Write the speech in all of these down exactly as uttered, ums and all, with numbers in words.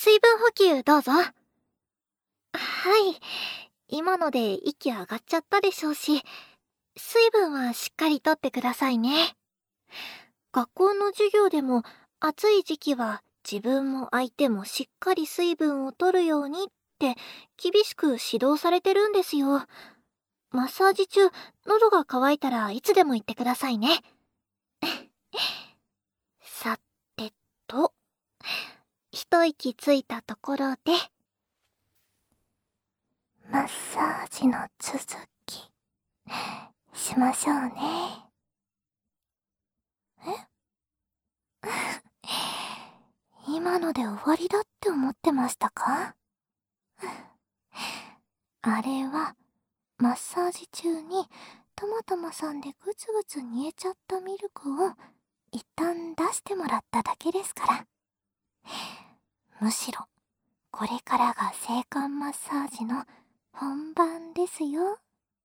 水分補給どうぞ。はい。今ので息上がっちゃったでしょうし、水分はしっかりとってくださいね。学校の授業でも暑い時期は自分も相手もしっかり水分を取るようにって厳しく指導されてるんですよ。マッサージ中、喉が渇いたらいつでも言ってくださいね。さてと、一息ついたところで、マッサージの続き、しましょうね。え今ので終わりだって思ってましたか？あれは、マッサージ中にたまたまさんでぐつぐつ煮えちゃったミルクを一旦出してもらっただけですから。むしろ、これからが性感マッサージの本番ですよ。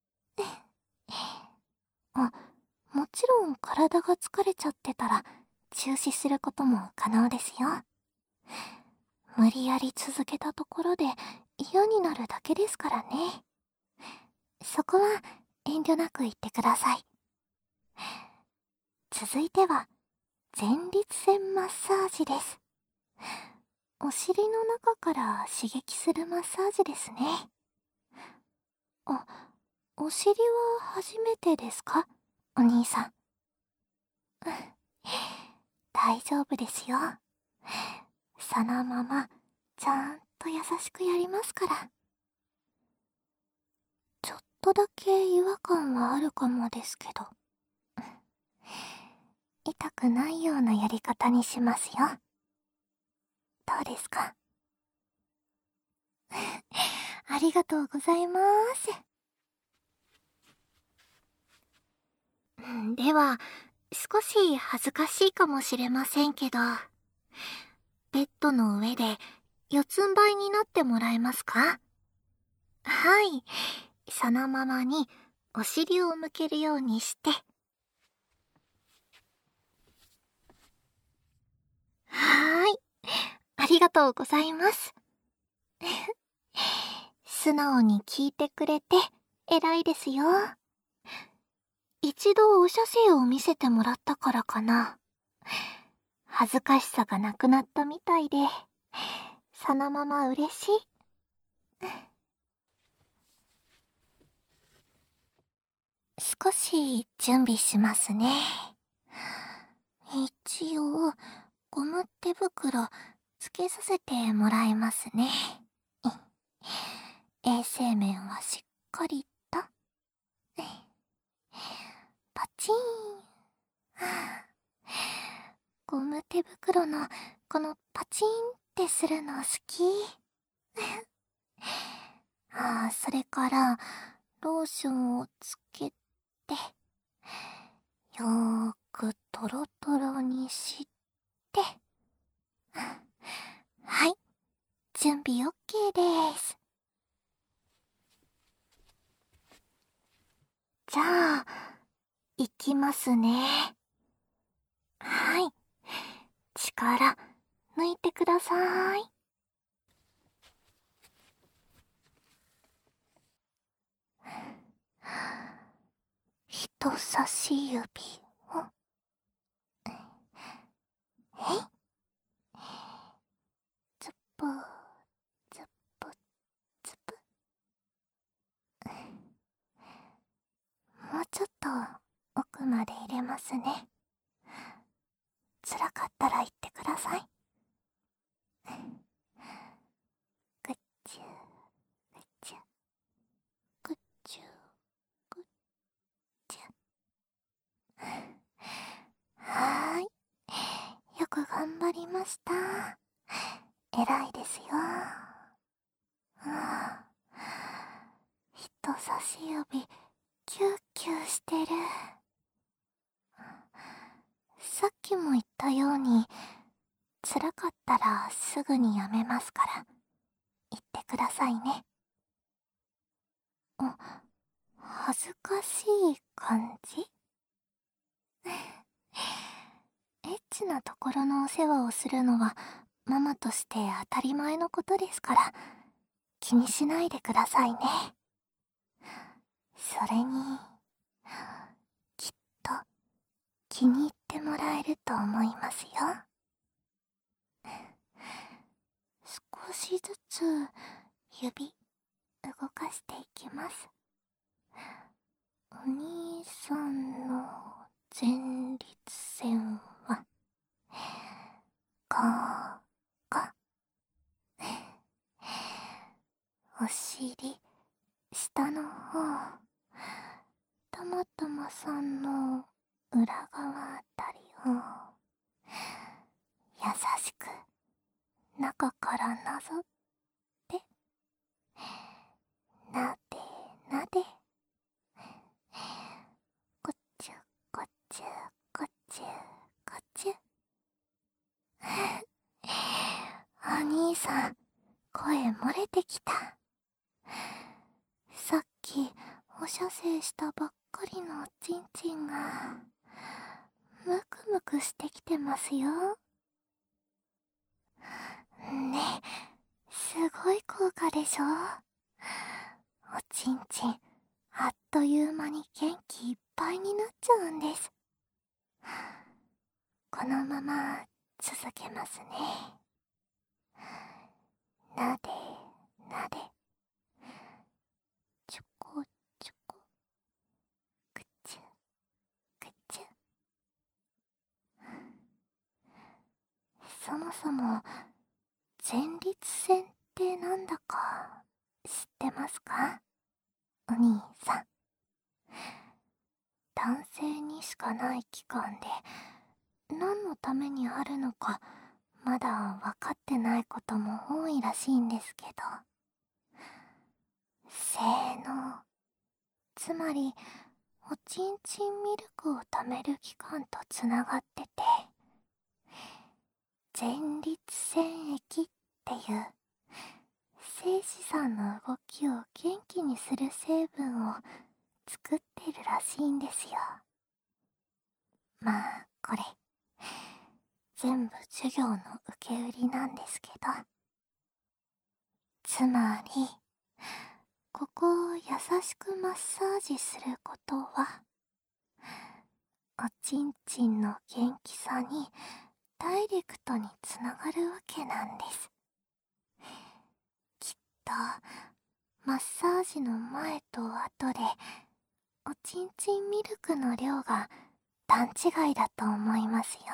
あ、もちろん体が疲れちゃってたら中止することも可能ですよ。無理やり続けたところで嫌になるだけですからね。そこは遠慮なく言ってください。続いては、前立腺マッサージです。お尻の中から刺激するマッサージですね。あ、お尻は初めてですか？お兄さん。大丈夫ですよ。そのまま、ちゃんと優しくやりますから。ちょっとだけ違和感はあるかもですけど。痛くないようなやり方にしますよ。どうですか？ありがとうございます。では、少し恥ずかしいかもしれませんけど、ベッドの上で四つん這いになってもらえますか？はい。そのままにお尻を向けるようにして。はーい。ありがとうございます。素直に聞いてくれて偉いですよ。一度お写生を見せてもらったからかな。恥ずかしさがなくなったみたいで、そのまま嬉しい。少し準備しますね。一応、ゴム手袋つけさせてもらいますね。衛生面はしっかりと。パチーン。ゴム手袋のこのパチンってするの好き。ああ、それからローションをつけてよーくトロトロにしてはい、準備 オーケー です。じゃあいきますね。はい、力抜いてください。人差し指をえいつっぽつっぽつぷ。もうちょっと奥まで入れますね。辛かったら言ってください。ぐっちゅぐっちゅぐっちゅぐっちゅ。はーい、よく頑張りました。偉いですよ。うん、人差し指キューキューしてる。さっきも言ったように、辛かったらすぐにやめますから言ってくださいね。あ、恥ずかしい感じ？エッチなところのお世話をするのはママとして当たり前のことですから、気にしないでくださいね。それに、きっと気に入ってもらえると思いますよ。少しずつ指動かしていきます。お兄さんの前立腺はここ、お尻下の方、たまたまさんの裏側あたりを優しく中からなぞってなでなで、こっちゅこっちゅこっちゅこっちゅ。お兄さん、声漏れてきた。さっきお射精したばっかりのおちんちんがムクムクしてきてますよ。ね、すごい効果でしょ。おちんちんあっという間に元気いっぱいになっちゃうんです。このまま続けますね。なでなで、ちょこちょこ、くちゅくちゅ。そもそも前立腺ってなんだか知ってますか、お兄さん。男性にしかない器官で、何のためにあるのかまだ分かってないことも多いらしいんですけど、性能、つまりおちんちんミルクを貯める器官とつながってて、前立腺液っていう精子さんの動きを元気にする成分を作ってるらしいんですよ。まあこれ全部授業の受け売りなんですけど、つまりここを優しくマッサージすることは、おちんちんの元気さにダイレクトにつながるわけなんです。きっとマッサージの前と後でおちんちんミルクの量が段違いだと思いますよ。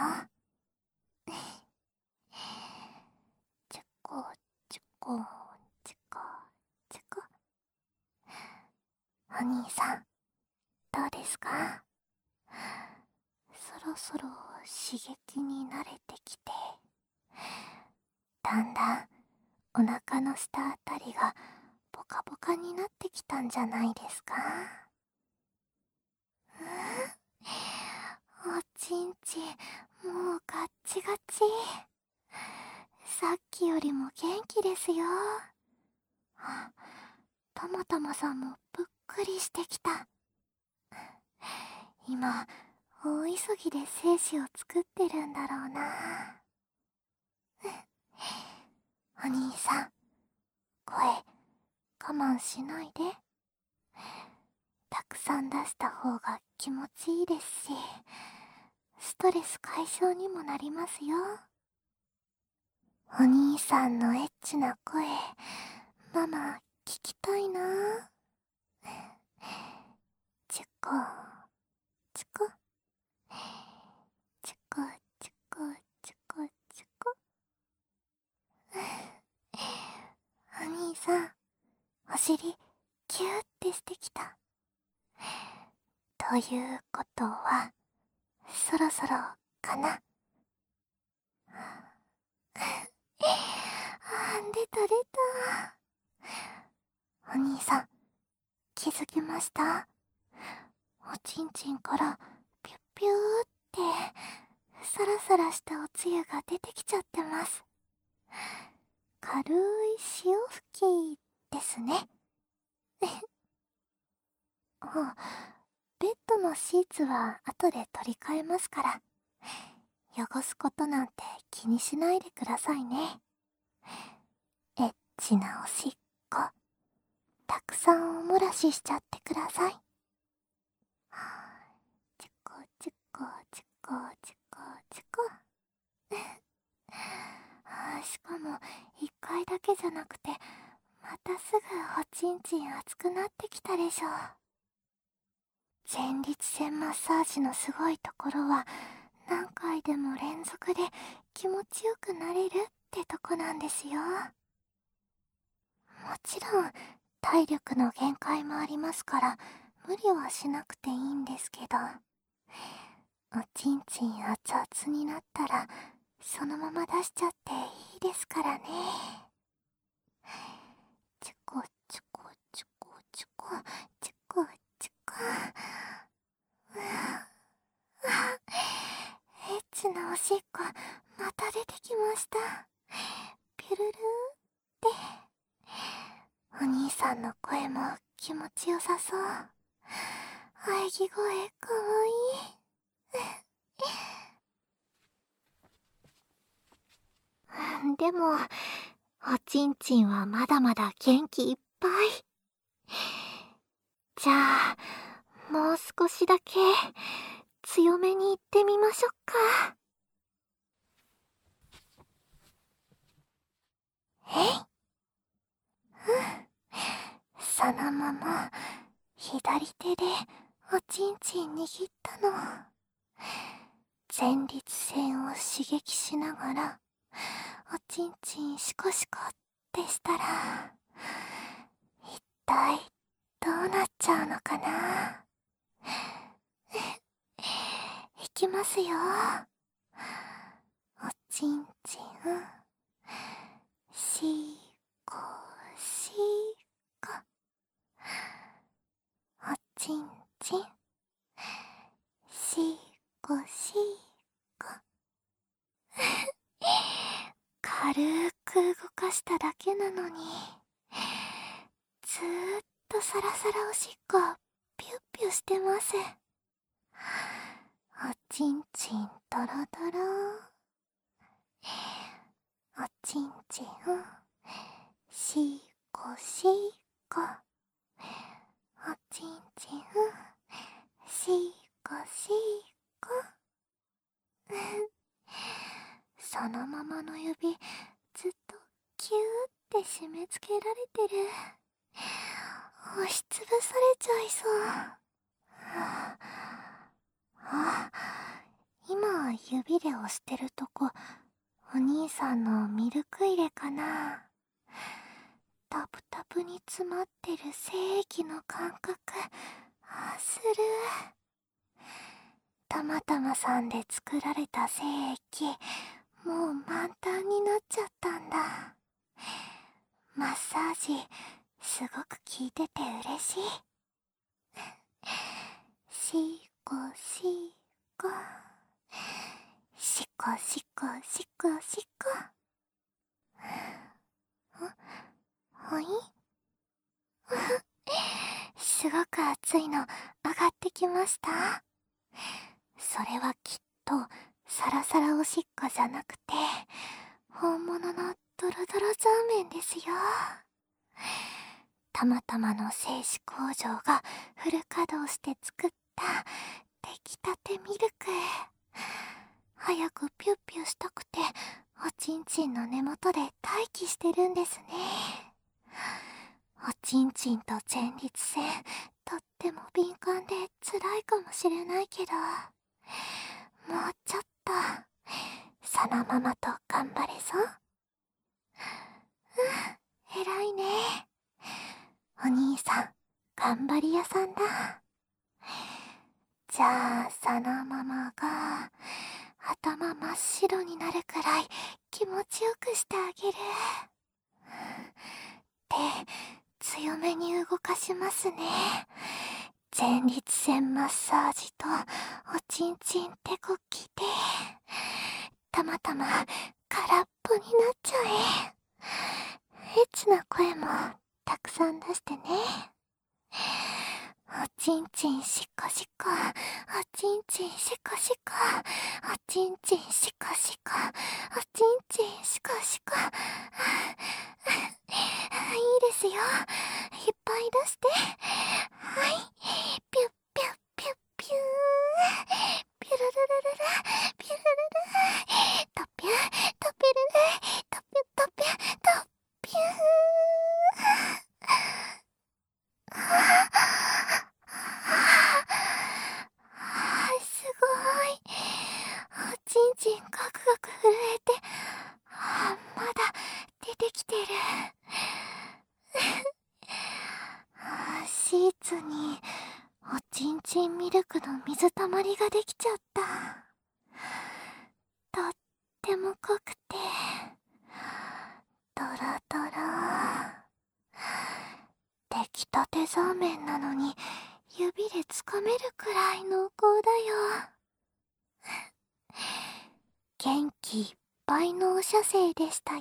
ちょこちょこちょこちょこ。お兄さん、どうですか？そろそろ刺激に慣れてきて、だんだんお腹の下あたりがポカポカになってきたんじゃないですか？おちんちんもうガッチガチ。さっきよりも元気ですよ。たまたまさんもぷっくりしてきた。今大急ぎで精子を作ってるんだろうな。お兄さん、声我慢しないで。たくさん出した方が気持ちいいですし、ストレス解消にもなりますよ。お兄さんのエッチな声、ママ聞きたいな。ちょこちょこちょこちょこちょこちょこ。お兄さん、お尻キューってしてきた。ということはそろそろかな。あー、出た出た。お兄さん、気づきました？おちんちんからピュッピューってサラサラしたおつゆが出てきちゃってます。軽い潮吹きですね。あ、ベッドのシーツは後で取り替えますから、 汚すことなんて気にしないでくださいね。エッチなおしっこ、たくさんお漏らししちゃってください。チコチコチコチコチコ。しかもいっかいだけじゃなくて、またすぐおちんちん熱くなってきたでしょ。前立腺マッサージのすごいところは、何回でも連続で気持ちよくなれるってとこなんですよ。もちろん体力の限界もありますから、無理はしなくていいんですけど、おちんちん熱々になったらそのまま出しちゃっていいですからね。チコチコチコチコチコチコ。エッチなおしっこまた出てきました。ピュルルーって。お兄さんの声も気持ちよさそう。喘ぎ声かわいい。でもおちんちんはまだまだ元気いっぱい。じゃあもう少しだけ強めにいってみましょうか。えい。うん。そのまま左手でおちんちん握ったの。前立腺を刺激しながらおちんちんシコシコってしたら、一体どうなっちゃうのかな。いきますよ。おちんちんシコシコ、おちんちんシコシコ。軽く動かしただけなのに、ずーっとサラサラおしっこピュッピュしてます。おちんちんドロドロ。おちんちんシコシコ、おちんちんシコシコ。そのままの指ずっとキューって締め付けられてる。押しつぶされちゃいそう。はあ、今指で押してるとこ、お兄さんのミルク入れかな。タプタプに詰まってる精液の感覚あする。たまたまさんで作られた精液、もう満タンになっちゃったんだ。マッサージすごく効いてて嬉しい。シコシコ、シコシコシコシコ。はい。すごく熱いの上がってきました。それはきっとサラサラおしっこじゃなくて、本物のドロドロザーメンですよ。たまたまの製紙工場がフル稼働して作った出来たてミルク。早くピュッピュしたくておちんちんの根元で待機してるんですね。おちんちんと前立腺とっても敏感で辛いかもしれないけど、もうちょっとそのままと頑張れそう。うん、偉いね。お兄さん頑張り屋さんだ。じゃあそのままが頭真っ白になるくらい気持ちよくしてあげる。手強めに動かしますね。前立腺マッサージとおちんちん手こきで、たまたま空っぽになっちゃえ。エッチな声もたくさん出してね。 おちんちんしかしか、おちんちんしかしか、おちんちんしかしか、おちんちんしかしか。いいですよ。いっぱい出して。はい。ピュッピュッピュッピュー。ピュルルルルル、ピュルルル。トピュ、トピュルル、トピュトピュ、トピュー。すごい。おちんちんガクガク震えて、まだ出てきてる。シーツにおちんちんミルクの水たまりができちゃった。とっても濃くてドロドロ。出来たてザーメンなのに指でつかめるくらい濃厚だよ。元気いっぱいのお射精でしたよ。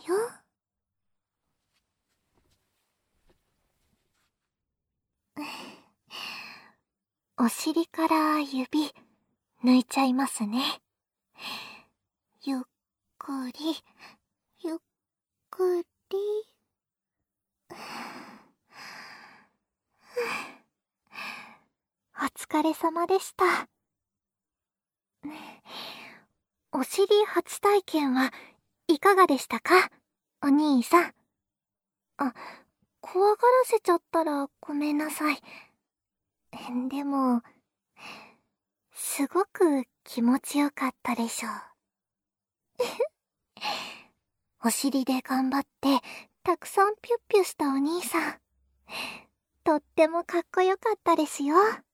お尻から指抜いちゃいますね。ゆっくりゆっくり。お疲れ様でした。お尻初体験はいかがでしたか、お兄さん。あ、怖がらせちゃったらごめんなさい。でも、すごく気持ちよかったでしょう。お尻で頑張ってたくさんピュッピュしたお兄さん、とってもかっこよかったですよ。